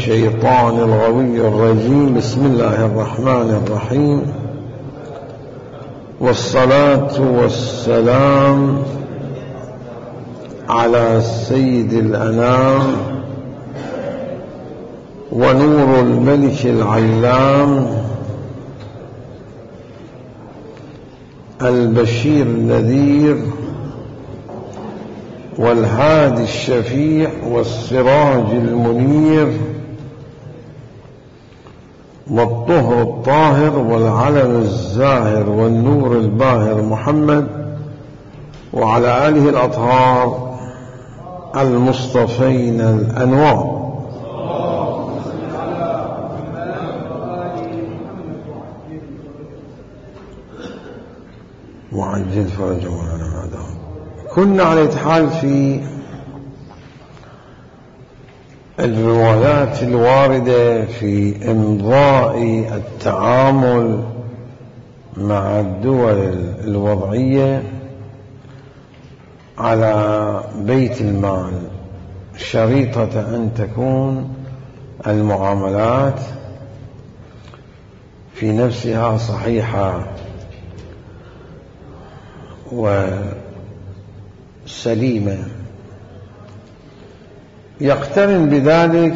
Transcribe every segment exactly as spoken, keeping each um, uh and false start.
الشيطان الغوي الرجيم. بسم الله الرحمن الرحيم، والصلاة والسلام على سيد الأنام ونور الملك العلام البشير النذير والهادي الشفيع والسراج المنير والطهر الطاهر والعلم الزاهر والنور الباهر محمد وعلى آله الأطهار المصطفين الأنوار. وعجل فرجهم على هذا. كنا على الاتحاد في الروايات الواردة في إمضاء التعامل مع الدول الوضعية على بيت المال شريطة أن تكون المعاملات في نفسها صحيحة وسليمة. يقترن بذلك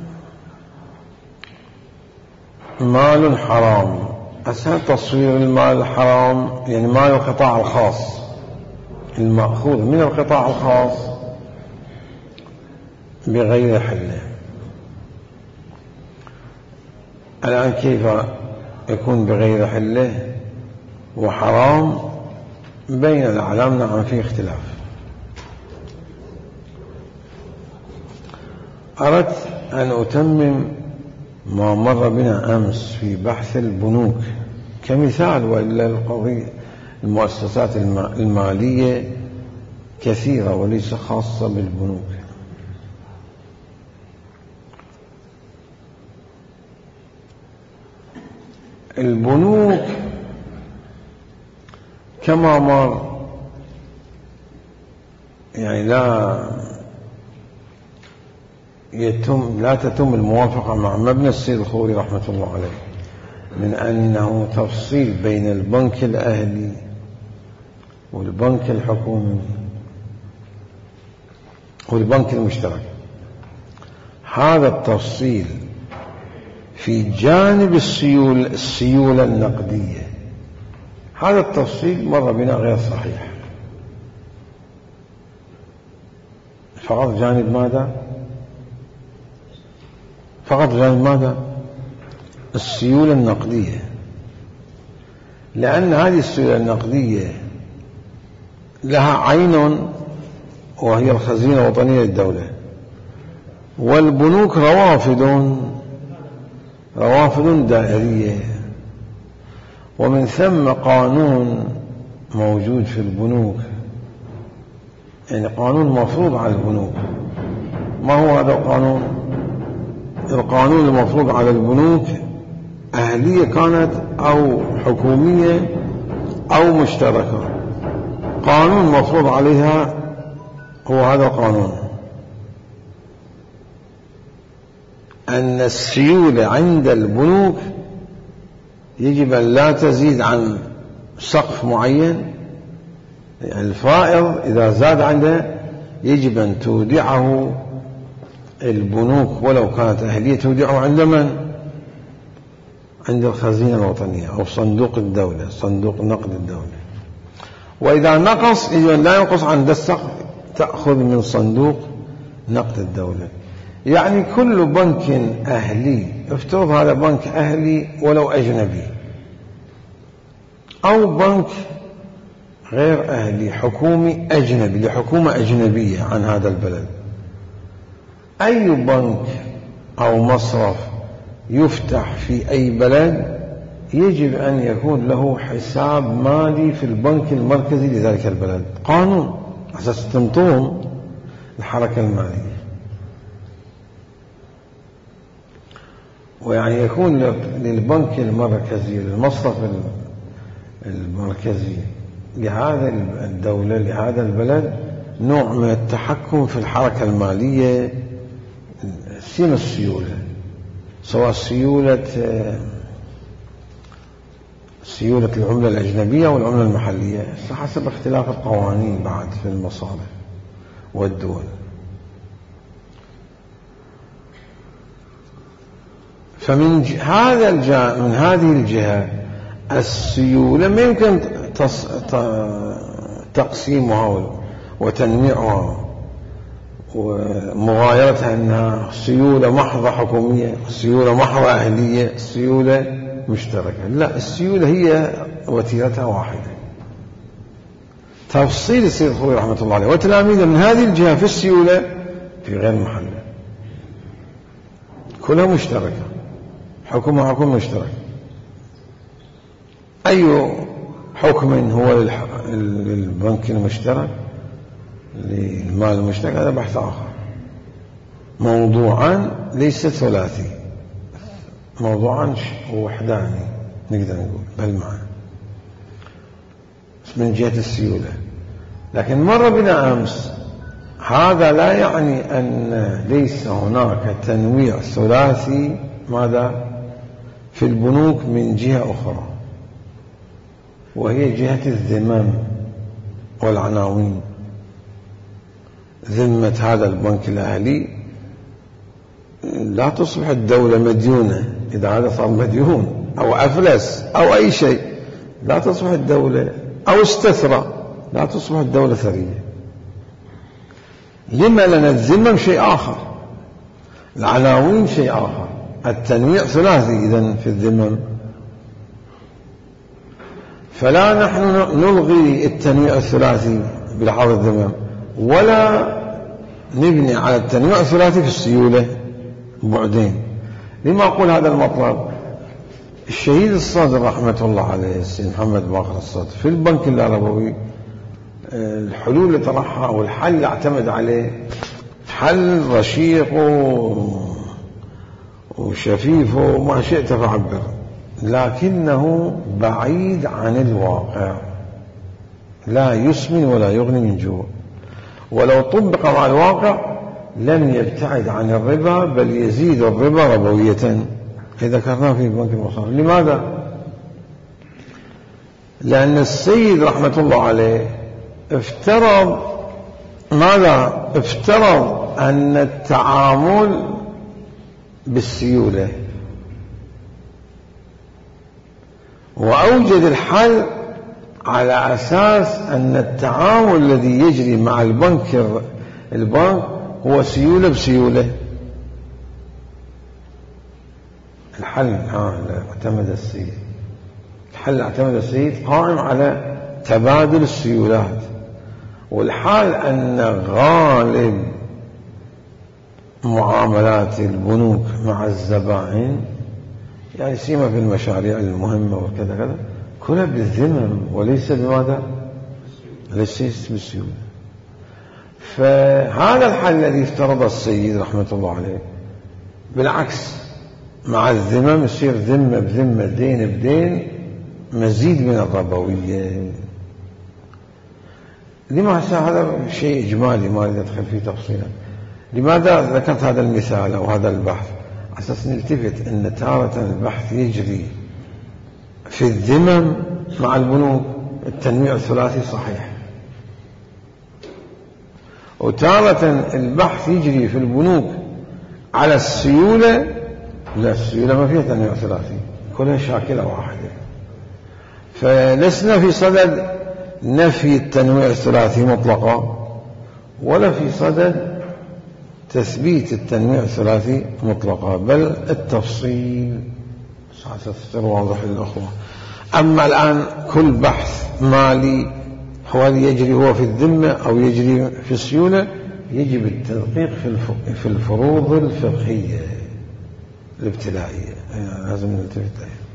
مال حرام. أسهل تصوير المال الحرام يعني مال القطاع الخاص المأخوذ من القطاع الخاص بغير حله. الآن كيف يكون بغير حله وحرام؟ بين الأعلام نعم في اختلاف. أردت أن أتمم ما مر بنا أمس في بحث البنوك كمثال، وإلا القضية المؤسسات المالية كثيرة وليس خاصة بالبنوك. البنوك كما مر يعني لا يتم لا تتم الموافقة مع مبنى السيد الخوري رحمة الله عليه من أنه تفصيل بين البنك الأهلي والبنك الحكومي والبنك المشترك. هذا التفصيل في جانب السيول السيولة النقدية، هذا التفصيل مر بنا غير صحيح. فقط جانب ماذا؟ فقط جانب ماذا؟ السيولة النقدية، لأن هذه السيولة النقدية لها عين وهي الخزينة الوطنية للدولة، والبنوك روافد روافد دائرية، ومن ثم قانون موجود في البنوك، يعني قانون مفروض على البنوك. ما هو هذا القانون؟ القانون المفروض على البنوك أهلية كانت أو حكومية أو مشتركة، قانون مفروض عليها هو هذا القانون، أن السيولة عند البنوك يجب أن لا تزيد عن سقف معين. الفائض إذا زاد عنده يجب أن تودعه البنوك ولو كانت أهلية تودعه عند من؟ عند الخزينة الوطنية أو صندوق الدولة، صندوق نقد الدولة. وإذا نقص يجب أن لا ينقص عن السقف، تأخذ من صندوق نقد الدولة. يعني كل بنك أهلي، افترض هذا بنك أهلي ولو أجنبي، أو بنك غير أهلي حكومي أجنبي لحكومة أجنبية عن هذا البلد، أي بنك أو مصرف يفتح في أي بلد يجب أن يكون له حساب مالي في البنك المركزي لذلك البلد، قانون أساس تنظم الحركة المالية. ويعني يكون للبنك المركزي للمصرف المركزي لهذا الدولة لهذا البلد نوع من التحكم في الحركة المالية سيما السيولة، سواء سيولة سيولة العملة الأجنبية والعملة المحلية حسب اختلاف القوانين بعد في المصالح والدول. فمن هذا الجهة من هذه الجهة السيولة ما يمكن تقسيمها وتنويعها ومغايرتها أنها سيولة محضة حكومية، سيولة محضة أهلية، سيولة مشتركة. لا، السيولة هي وتيرتها واحدة. تفصيل السيد الخوئي رحمة الله عليه وتلاميذه من هذه الجهة في السيولة في غير محله، كلها مشتركة، حكمها حكم مشترك. أي حكم هو للبنك المشترك للمال المشترك هذا بحث آخر. موضوعا ليس ثلاثي، موضوعا وحداني نقدر نقول بل معا من جهة السيولة. لكن مر بنا أمس هذا لا يعني أن ليس هناك تنويع ثلاثي ماذا في البنوك من جهة أخرى، وهي جهة الذمم والعناوين. ذمة هذا البنك الأهلي لا تصبح الدولة مديونة، إذا هذا صار مديون أو أفلس أو أي شيء لا تصبح الدولة، أو استثرى لا تصبح الدولة ثرية. لما؟ لأن الذمم شيء آخر، العناوين شيء آخر، التنويع ثلاثي إذن في الذمم. فلا نحن نلغي التنويع الثلاثي بلحاظ الذمم، ولا نبني على التنويع الثلاثي في السيولة بعدين. لما أقول هذا المطلب؟ الشهيد الصدر رحمة الله عليه السيد محمد باقر الصدر في البنك العربوي الحلول اللي طرحها أو الحل اللي اعتمد عليه حل رشيق وشفيف وما شئت فعبر، لكنه بعيد عن الواقع، لا يسمن ولا يغني من جوع. ولو طبق مع الواقع لم يبتعد عن الربا بل يزيد الربا ربوية. ذكرناه في بنك المصارف. لماذا؟ لأن السيد رحمة الله عليه افترض ماذا؟ افترض أن التعامل بالسيولة، وأوجد الحل على أساس أن التعامل الذي يجري مع البنك البنك هو سيولة بسيولة. الحل اعتمد السيد الحل اعتمد السيد قائم على تبادل السيولات، والحال أن غالب معاملات البنوك مع الزبائن يعني سيما في المشاريع المهمة وكذا كذا كلها بالذمم وليس بماذا؟ ليس بالسيولة. فهذا الحل الذي افترض السيد رحمة الله عليه بالعكس، مع الذمم يصير ذمة بذمة دين بدين، مزيد من الربوية. لماذا؟ هذا شيء إجمالي ما ندخل فيه تفصيلا. لماذا ذكرت هذا المثال أو هذا البحث؟ على أساس نلتفت أن تارة البحث يجري في الذمم مع البنوك التنويع الثلاثي صحيح، وتارة البحث يجري في البنوك على السيولة، لا السيولة ما فيها تنويع ثلاثي، كلها شاكلة واحدة. فلسنا في صدد نفي التنويع الثلاثي مطلقا، ولا في صدد تثبيت التنويع الثلاثي مطلقا، بل التفصيل ستصير واضح للأخوة. أما الآن كل بحث مالي هل يجري هو في الذمة أو يجري في السيولة، يجب التدقيق في الفروض الفقهية الابتدائية، يعني لازم نلتفت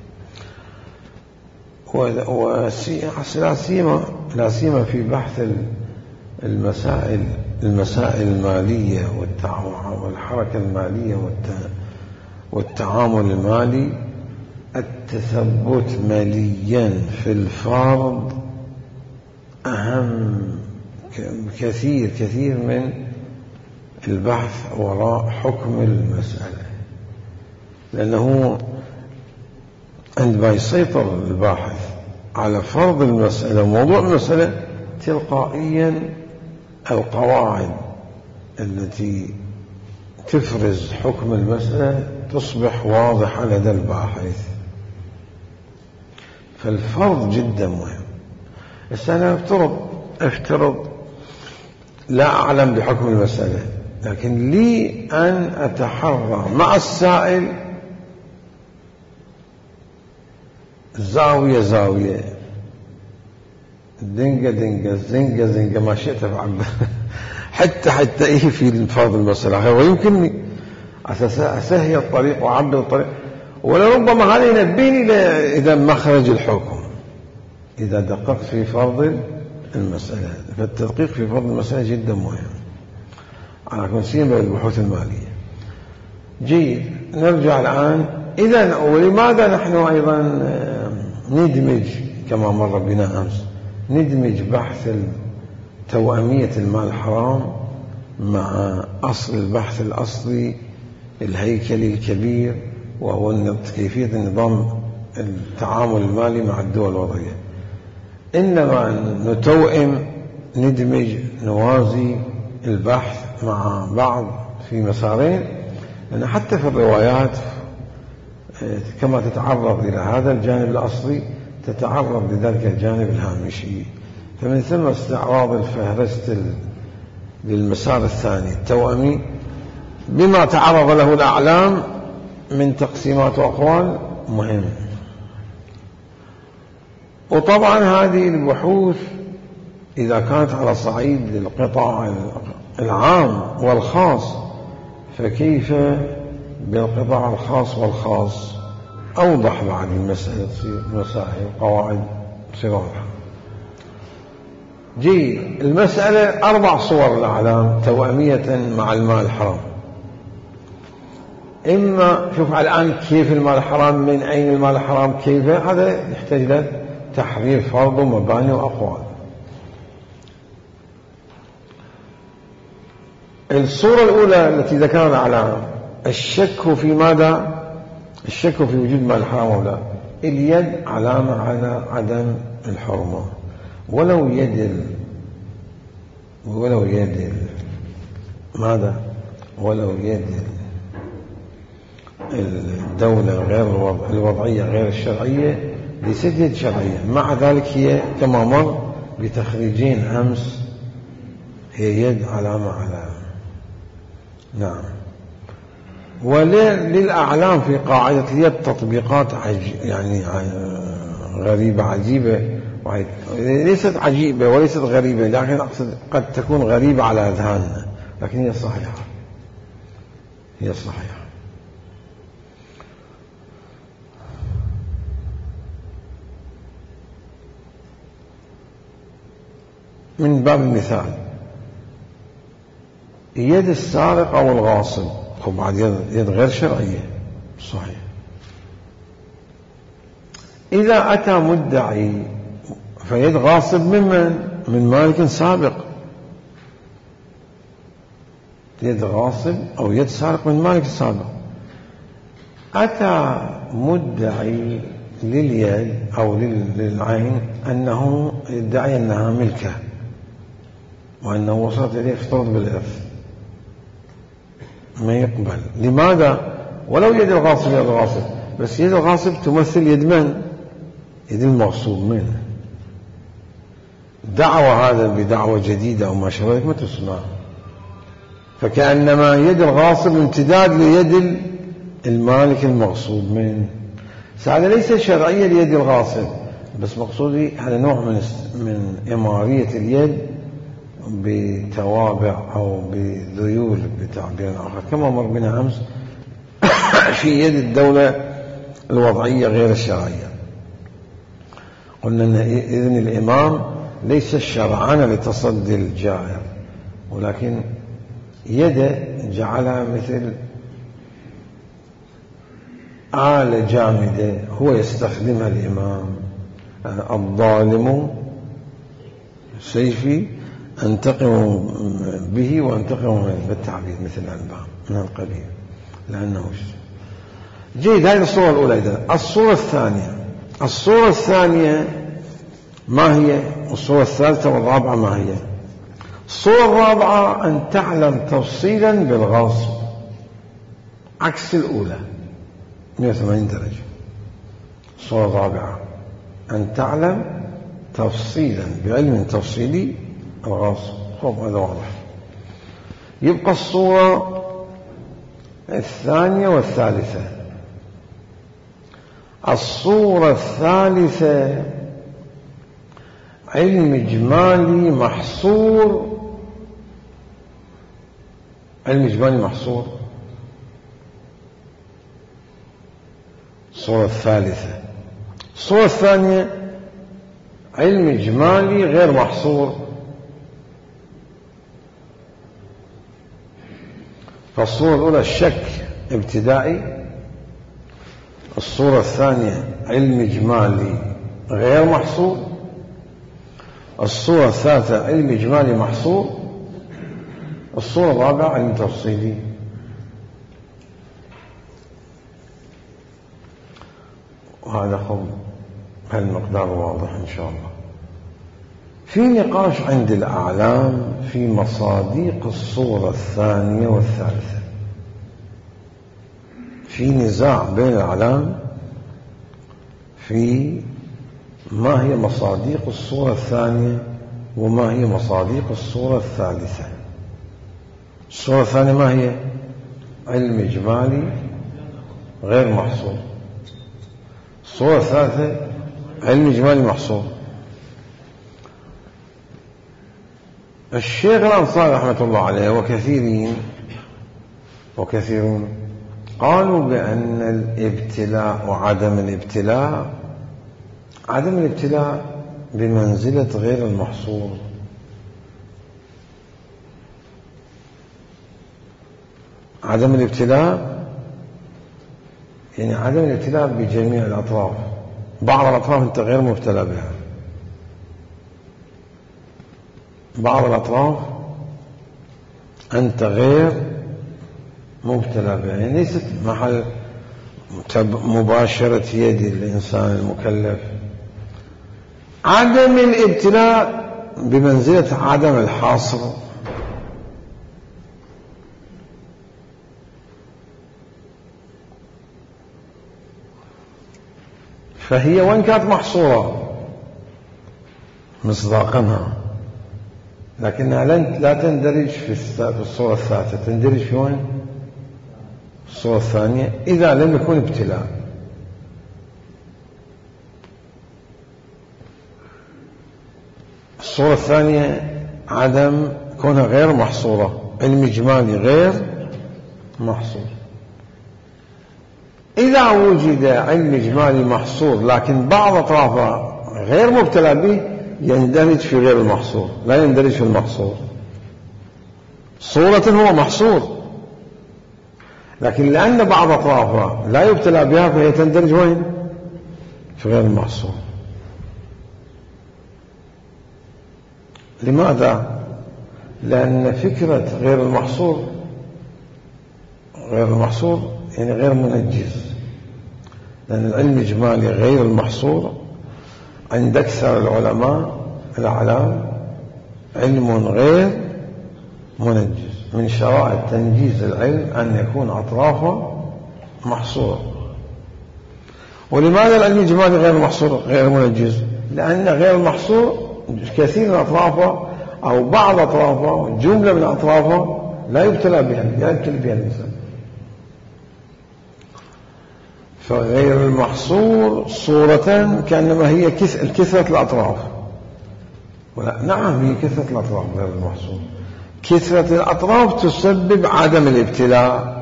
ولا سيما لا سيما في بحث المسائل المسائل المالية والحركة المالية والتعامل المالي. التثبت ماليا في الفرض أهم كثير كثير من البحث وراء حكم المسألة، لأنه عندما يسيطر الباحث على فرض المسألة وموضوع المسألة تلقائيا القواعد التي تفرز حكم المسألة تصبح واضحة لدى الباحث. فالفرض جدا مهم. بس أنا افترض افترض لا أعلم بحكم المسألة، لكن لي أن أتحرى مع السائل زاوية زاوية، دنقة دنقة، زنقة زنقة، ما شئت فعبر حتى حتى إيه في فرض المسألة، ويمكنني أسهل الطريق وأعبر الطريق، ولربما هذا ينبهني إذا مخرج الحكم إذا دققت في فرض المسألة. فالتدقيق في فرض المسألة جدا مهم على كل سيما بالبحوث المالية. جيد، نرجع الآن. إذا ولماذا نحن أيضا ندمج كما مر بنا أمس، ندمج بحث توأمية المال الحرام مع أصل البحث الأصلي الهيكلي الكبير، وهو كيفية النظام التعامل المالي مع الدول الوضعية. إنما نتوئم، ندمج، نوازي البحث مع بعض في مسارين، لأن حتى في الروايات كما تتعرض إلى هذا الجانب الأصلي تتعرض لذلك الجانب الهامشي. فمن ثم استعراض الفهرست للمسار الثاني التوأمي بما تعرض له الأعلام من تقسيمات وأقوال مهم. وطبعا هذه البحوث إذا كانت على صعيد القطاع العام والخاص، فكيف بالقطاع الخاص والخاص؟ أوضح بعد المسألة تصير مسائل قواعد تصير واضحة. جي المسألة أربع صور الأعلام توأمية مع المال الحرام. إما شوف الآن كيف المال الحرام، من أين المال الحرام، كيف، هذا يحتاج له تحرير فرض ومباني وأقوال. الصورة الأولى التي ذكرها الأعلام الشك في ماذا؟ الشك في وجود مال الحرام أو لا. اليد علامة على عدم الحرمة، ولو يد ولو يد ماذا؟ ولو يد الدولة غير الوضعية غير الشرعية ليست يد شرعية، مع ذلك هي كما مر بتخريجين أمس هي يد علامة على. نعم. وللأعلام في قاعدة اليد تطبيقات عجيب يعني غريبة عجيبة، ليست عجيبة وليست غريبة، لكن أقصد قد تكون غريبة على أذهاننا، لكن هي صحيحة، هي صحيحة. من باب المثال يد السارق أو الغاصب، وبعد يد غير شرعية، صحيح. إذا أتى مدعي فيد غاصب ممن؟ من مالك سابق. يد غاصب أو يد سارق من مالك سابق. أتى مدعي لليد أو للعين أنه يدعي أنها ملكه وأنه وصلت إليه افترض بالإرث، ما يقبل. لماذا؟ ولو يد الغاصب يد الغاصب، بس يد الغاصب تمثل يد من؟ يد المغصوب منه. دعوة هذا بدعوة جديدة أو ما شابه ذلك ما تسمع، فكأنما يد الغاصب امتداد ليد المالك المغصوب منه. هذا ليس شرعية ليد الغاصب، بس مقصودي هذا نوع من من إمارية اليد بتوابع أو بذيول بتعبير آخر، كما مر بنا أمس في يد الدولة الوضعية غير الشرعية. قلنا أن إذن الإمام ليس الشرعان لتصدي الجائر، ولكن يده جعلها مثل آلة جامدة هو يستخدمها الإمام. الظالم سيفي أنتقم به وأنتقم بالتعبير مثل الباب من القبيل لأنه جيد. هذه الصورة الأولى. إذا الصورة الثانية الصورة الثانية ما هي؟ الصورة الثالثة والرابعة ما هي؟ الصورة الرابعة أن تعلم تفصيلا بالغصب عكس الأولى مئة وثمانين درجة. الصورة الرابعة أن تعلم تفصيلا بعلم تفصيلي الغصب. خب هذا واضح. يبقى الصورة الثانية والثالثة. الصورة الثالثة علم إجمالي محصور. علم إجمالي محصور. الصورة الثالثة. الصورة الثانية علم إجمالي غير محصور. فالصورة الأولى الشك ابتدائي. الصورة الثانية علم إجمالي غير محصور. الصورة الثالثة علم إجمالي محصور. الصورة الرابعة علم تفصيلي. وهذا خب هالمقدار واضح إن شاء الله. في نقاش عند الأعلام في مصاديق الصورة الثانية والثالثة. في نزاع بين الأعلام في ما هي مصاديق الصورة الثانية وما هي مصاديق الصورة الثالثة. الصورة الثانية ما هي؟ علم إجمالي غير محصور. الصورة الثالثة علم إجمالي محصور. الشيخ الأنصاري رحمة الله عليه وكثيرين وكثيرون قالوا بأن الابتلاء وعدم الابتلاء عدم الابتلاء بمنزلة غير المحصور. عدم الابتلاء يعني عدم الابتلاء بجميع الأطراف. بعض الأطراف أنت غير مبتلى بها. بعض الأطراف أنت غير مبتلى بها، يعني ليست محل مباشرة يد الإنسان المكلف. عدم الابتلاء بمنزلة عدم الحاصر. فهي وإن كانت محصورة مصداقا لكنها لا تندرج في الصورة الثالثة، تندرج في وين؟ الصورة الثانية إذا لم يكن ابتلاء. الصورة الثانية عدم كونها غير محصورة، علم إجمالي غير محصور. إذا وجد علم إجمالي محصور لكن بعض أطرافه غير مبتلى به يندرج في غير المحصور، لا يندرج في المحصور. صورة هو محصور لكن لأن بعض أطرافها لا يبتلى بها فهي تندرج وين؟ في غير المحصور. لماذا؟ لأن فكرة غير المحصور غير المحصور يعني غير منجز. لأن العلم الإجمالي غير المحصور عند أكثر العلماء الأعلام علم غير منجز. من شرائط تنجيز العلم أن يكون أطرافه محصورة. ولماذا العلم الإجمالي غير محصور غير منجز؟ لأن غير المحصور كثير من أطرافه أو بعض أطرافه جملة من أطرافه لا يبتلى بها لا يبتلى بها الإنسان. فغير المحصور صورة كأنما هي كثرة الأطراف. ولا نعم هي كثرة الأطراف غير المحصور. كثرة الأطراف تسبب عدم الابتلاء.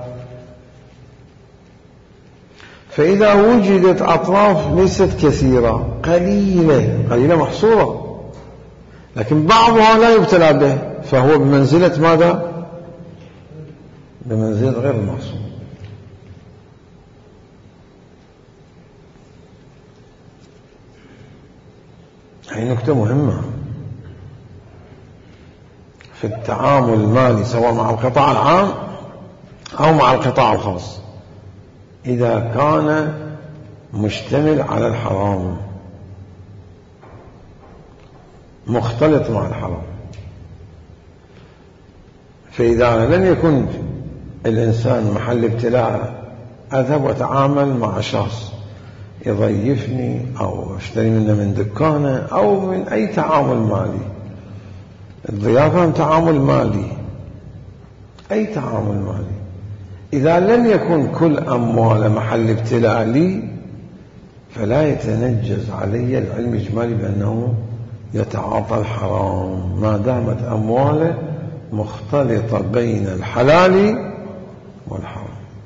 فإذا وجدت أطراف ليست كثيرة قليلة قليلة محصورة لكن بعضها لا يبتلى به فهو بمنزلة ماذا؟ بمنزلة غير المحصور. هذه نكتة مهمة. في التعامل المالي سواء مع القطاع العام أو مع القطاع الخاص إذا كان مشتمل على الحرام مختلط مع الحرام. فإذا لم يكن الإنسان محل ابتلاء أذهب وأتعامل مع شخص يضيفني أو أشتري منه من دكانه أو من أي تعامل مالي، الضيافة تعامل مالي، أي تعامل مالي، إذا لم يكن كل أمواله محل ابتلاء لي فلا يتنجز علي العلم الإجمالي بأنه يتعاطى الحرام ما دامت أمواله مختلطة بين الحلال والحرام.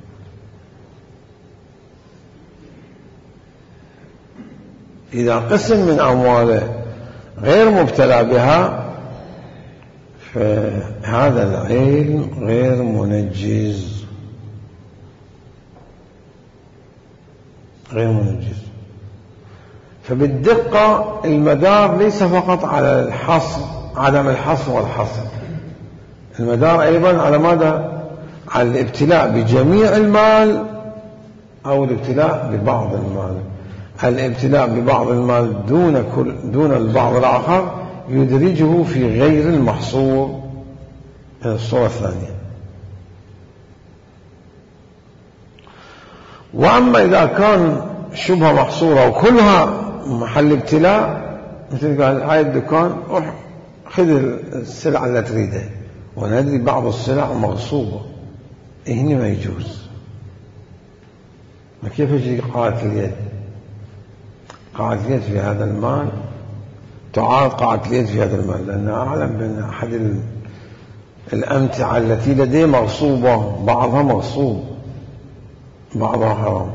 إذا قسم من أمواله غير مبتلى بها فهذا العلم غير منجز، غير منجز. فبالدقة المدار ليس فقط على الحصر، عدم الحصر والحصر، المدار أيضا على ماذا؟ على الابتلاء بجميع المال أو الابتلاء ببعض المال. الابتلاء ببعض المال دون كل دون البعض الآخر يدرجه في غير المحصور، الصورة الثانية. وأما إذا كان شبهة محصورة وكلها محل ابتلاء، مثل قال هاي الدكان روح خذ السلعة اللي تريدها، وندري بعض السلع مغصوبة، هنا ما يجوز. ما كيف يجي قاعدة اليد؟ قاعدة اليد في هذا المال تعارض قاعدة اليد في هذا المال، لأن أعلم بأن أحد الأمتعة التي لديه مغصوبة، بعضها مغصوب بعضها حرام.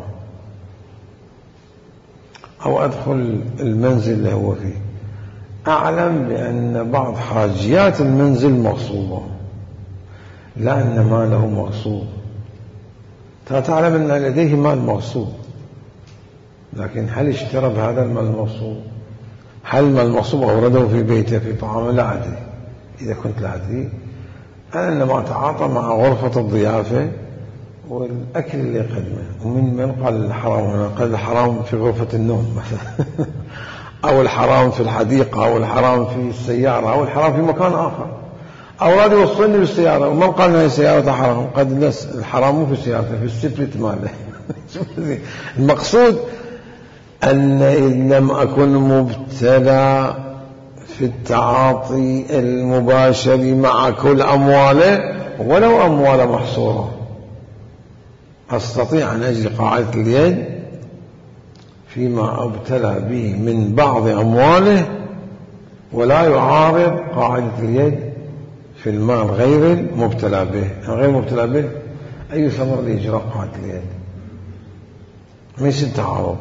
أو أدخل المنزل اللي هو فيه أعلم بأن بعض حاجيات المنزل مغصوبة، لا أن ماله مغصوب. تعلم أن لديه مال مغصوب، لكن هل اشترى بهذا المال المغصوب؟ هل المال المغصوب أورده في بيته في طعامه؟ لا أدري. إذا كنت لا أدري أنا إنما أتعاطى مع غرفة الضيافة والأكل اللي يقدمه. ومن من قال الحرام؟ من قال الحرام في غرفة النوم مثلا أو الحرام في الحديقة أو الحرام في السيارة أو الحرام في مكان آخر، أو راد يوصلني بالسيارة ومن قال أن السيارة حرام؟ قد لس الحرام مو في السيارة، في السبلت ماله. المقصود أن إن لم أكن مبتلى في التعاطي المباشر مع كل أمواله ولو أموال محصورة أستطيع أن أجري قاعدة اليد فيما أبتلى به من بعض أمواله ولا يعارض قاعدة اليد في المال غير المبتلى به. غير مبتلى به أي ثمر لإجراء قاعدة اليد؟ ما يصير تعارض.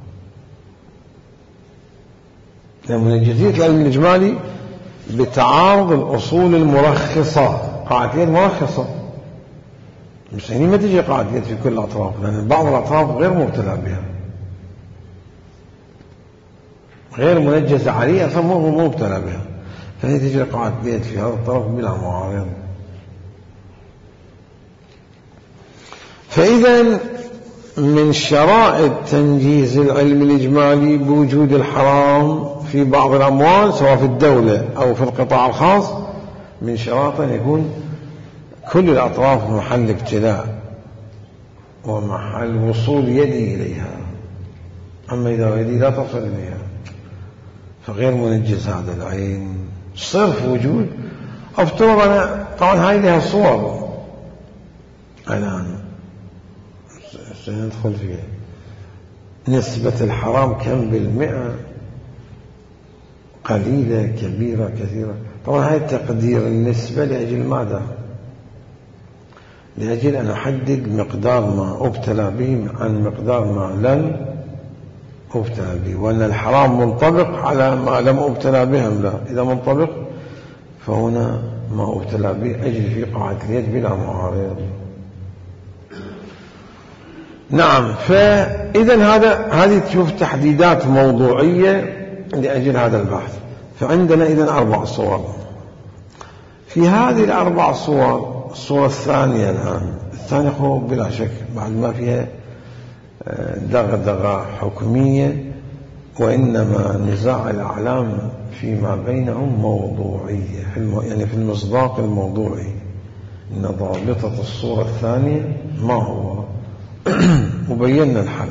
من جدية العلم الإجمالي بتعارض الأصول المرخصة، قاعدة اليد مرخصة، مش يعني ما تجي قاعدة اليد في كل الأطراف، لأن بعض الأطراف غير مبتلى بها، غير منجزة عليه أصلا مو مبتلى بها، فهي تجري قاعدة اليد في هذا الطرف بلا معارض. فإذا من شرائط تنجيز العلم الإجمالي بوجود الحرام في بعض الأموال سواء في الدولة أو في القطاع الخاص، من شرائط أن يكون كل الأطراف محل ابتلاء ومحل وصول يدي إليها. أما إذا يدي لا تصل إليها فغير منجز هذا العين. صرف وجود أفترض أنا طبعا هاي لها صور الآن سندخل فيها. نسبة الحرام كم بالمئة؟ قليلة كبيرة كثيرة؟ طبعا هاي التقدير النسبة لأجل ماذا؟ لأجل أن أحدد مقدار ما أبتلى به عن مقدار ما لم أبتلى به، وأن الحرام منطبق على ما لم أبتلى به أم لا. إذا منطبق فهنا ما أبتلى به أجل في قاعدة اليد بلا معارض. نعم. فإذا هذا هذه تشوف تحديدات موضوعية لأجل هذا البحث. فعندنا إذن أربع صور. في هذه الأربع صور، الصورة الثانية الآن، الثانية هو بلا شك بعد ما فيها دغدغة حكمية، وإنما نزاع الأعلام فيما بينهم موضوعية، يعني في المصداق الموضوعي، إن ضابطة الصورة الثانية ما هو. وبينا الحل،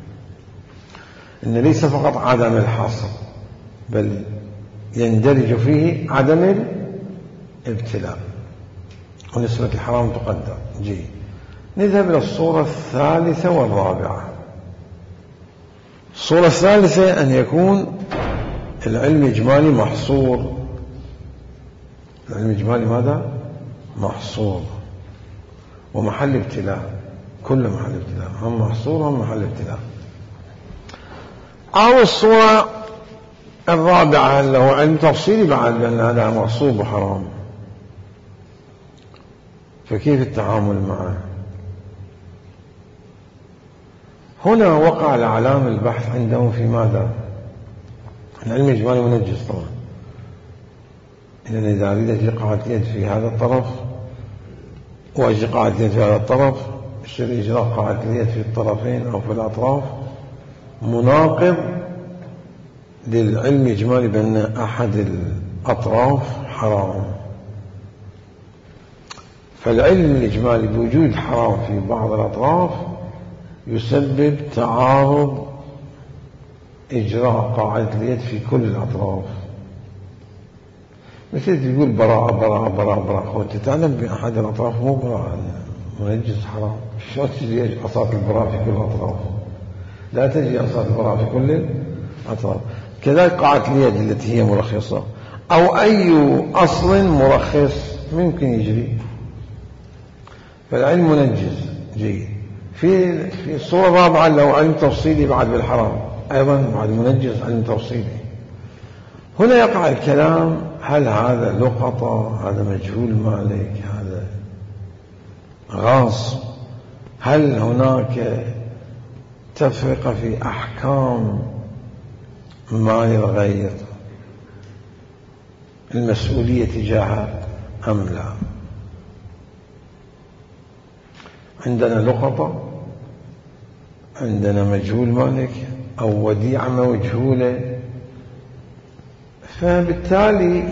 إن ليس فقط عدم الحصر، بل يندرج فيه عدم الابتلاء، ونسبة الحرام تقدر. جي نذهب إلى الصورة الثالثة والرابعة. الصورة الثالثة أن يكون العلم الإجمالي محصور. العلم الإجمالي ماذا؟ محصور ومحل ابتلاء، كل محل ابتلاء، هم محصور هم محل ابتلاء. أو الصورة الرابعة اللي هو علم تفصيلي بعد، لأن هذا مغصوب وحرام، فكيف التعامل معه؟ هنا وقع الأعلام البحث عندهم في ماذا؟ العلم الإجمالي منجز طبعا، إذن إذا أريد إجراء اليد في هذا الطرف وإجراء اليد في هذا الطرف، يصير إجراء قاعدة اليد في الطرفين أو في الأطراف مناقض للعلم الإجمالي بأن أحد الأطراف حرام. فالعلم الإجمالي بوجود حرام في بعض الأطراف يسبب تعارض إجراء قاعدة اليد في كل الأطراف. مثل تقول براءة براءة براءة براءة، وأنت تعلم بأحد الأطراف مو براءة، منجز حرام. شلون تجي أصوات البراءة في كل الأطراف؟ لا تجي أصوات البراءة في كل الأطراف. كذلك قاعدة اليد التي هي مرخصة، أو أي أصل مرخص ممكن يجري. فالعلم منجز جيد. في في الصورة الرابعة لو علم تفصيلي بعد بالحرام، أيضا بعد منجز علم تفصيلي. هنا يقع الكلام، هل هذا لقطة، هذا مجهول مالك، هذا غاص؟ هل هناك تفرقة في أحكام مال الغير، المسؤولية تجاهه أم لا؟ عندنا لقطة، عندنا مجهول مالك، أو وديعة مجهولة. فبالتالي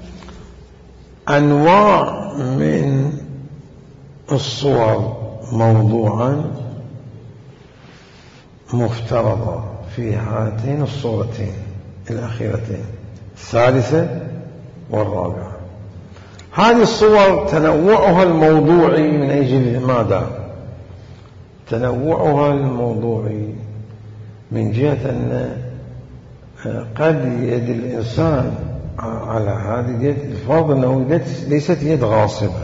أنواع من الصور موضوعا مفترضة في هاتين الصورتين الأخيرتين، الثالثة والرابعة. هذه الصور تنوعها الموضوعي من أجل ماذا؟ تنوعها الموضوعي من جهة أن قد يد الإنسان على هذه اليد، الفرض أنه ليست يد غاصبة.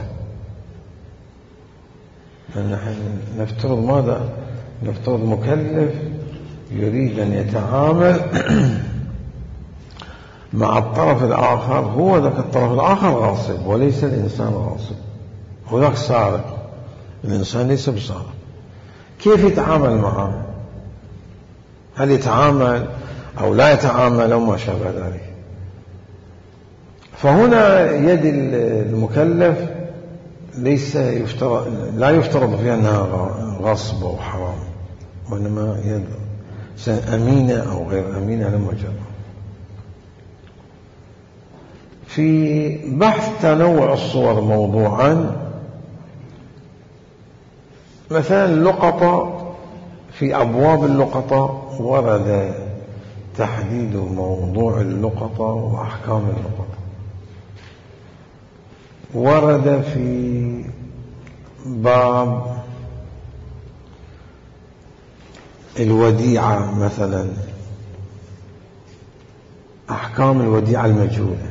نحن نفترض ماذا؟ نفترض مكلف يريد أن يتعامل مع الطرف الآخر، هو ذاك الطرف الآخر غاصب وليس الإنسان غاصب، هناك سارق، الإنسان ليس بسارق. كيف يتعامل معه؟ هل يتعامل أو لا يتعامل أو ما شابه ذلك؟ فهنا يد المكلف ليس يفترض، لا يفترض فيها أنها غصب أو حرام، وإنما يد أمينة أو غير أمينة لما جرى. في بحث تنوع الصور موضوعا، مثلا اللقطة، في أبواب اللقطة ورد تحديد موضوع اللقطة وأحكام اللقطة. ورد في باب الوديعة مثلا أحكام الوديعة المجهولة.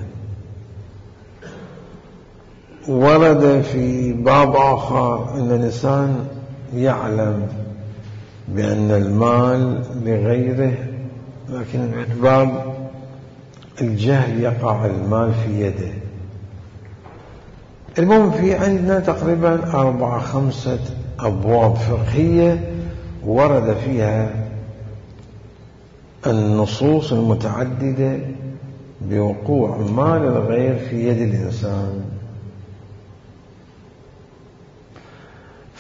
ورد في باب آخر أن الإنسان يعلم بأن المال لغيره، لكن باب الجهل يقع المال في يده. المهم في عندنا تقريبا أربعة خمسة أبواب فقهية ورد فيها النصوص المتعددة بوقوع مال الغير في يد الإنسان.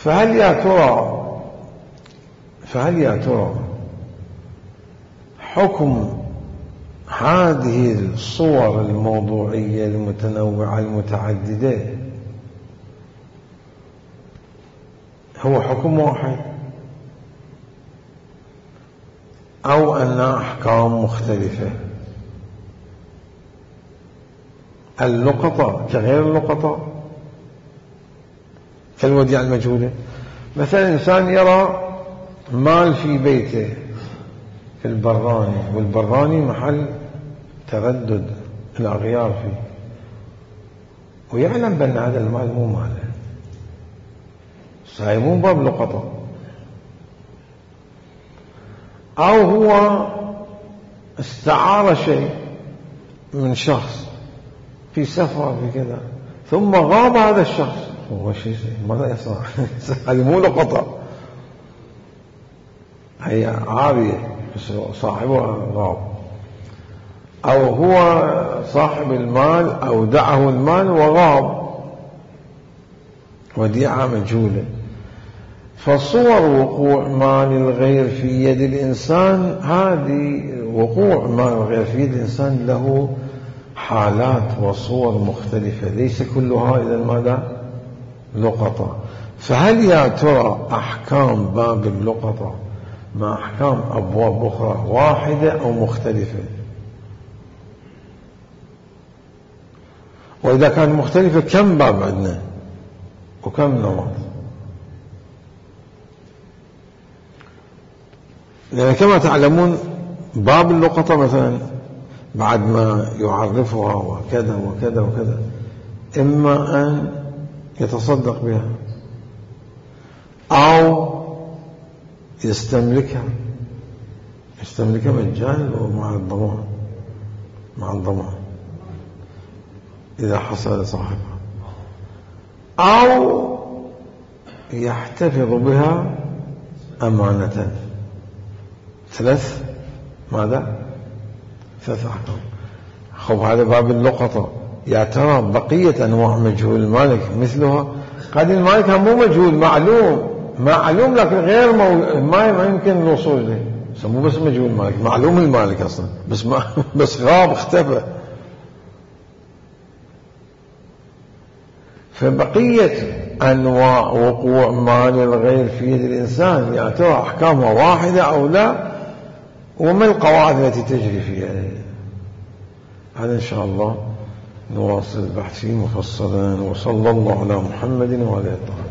فهل يا ترى فهل يا ترى حكم هذه الصور الموضوعية المتنوعة المتعددة هو حكم واحد أو أن أحكام مختلفة؟ اللقطة كغير اللقطة، كالوديعة المجهولة. مثلا إنسان يرى مال في بيته في البراني، والبراني محل تردد الأغيار فيه، ويعلم بأن هذا المال مو ماله، هاي مو باب لقطة. أو هو استعار شيء من شخص في سفر في كذا، ثم غاب هذا الشخص، هو شيء ماذا يصنع؟ هذه مو لقطة، هي عارية صاحبها غاب. أو هو صاحب المال أودعه المال وغاب، وديعة مجهولة. فصور وقوع مال الغير في يد الإنسان، هذه وقوع مال الغير في يد الإنسان له حالات وصور مختلفة، ليس كلها إذا ماذا؟ لقطة. فهل يا ترى أحكام باب اللقطة مع أحكام أبواب أخرى واحدة أو مختلفة؟ وإذا كانت مختلفة كم باب عندنا وكم نمط؟ لأن كما تعلمون باب اللقطة مثلا بعد ما يعرفها وكذا وكذا وكذا، إما أن يتصدق بها أو يستملكها يستملكها مجانا ومع الضمان مع الضمان إذا حصل لصاحبها، أو يحتفظ بها أمانة. ثلاث ماذا؟ ثلاث أحكام. خب هذا باب اللقطة. يا ترى بقية أنواع مجهول المالك مثلها؟ قد المالك مو مجهول، معلوم معلوم لكن غير مو... ما ما يمكن الوصول إليه، مو بس مجهول المالك، معلوم المالك أصلا بس ما بس غاب اختفى. فبقية أنواع وقوع مال الغير في يد الإنسان يا ترى أحكامها واحدة أو لا، وما القواعد التي تجري فيها؟ هذا إن شاء الله نواصل البحث فيه مفصلا. وصلى الله على محمد وعلى آله.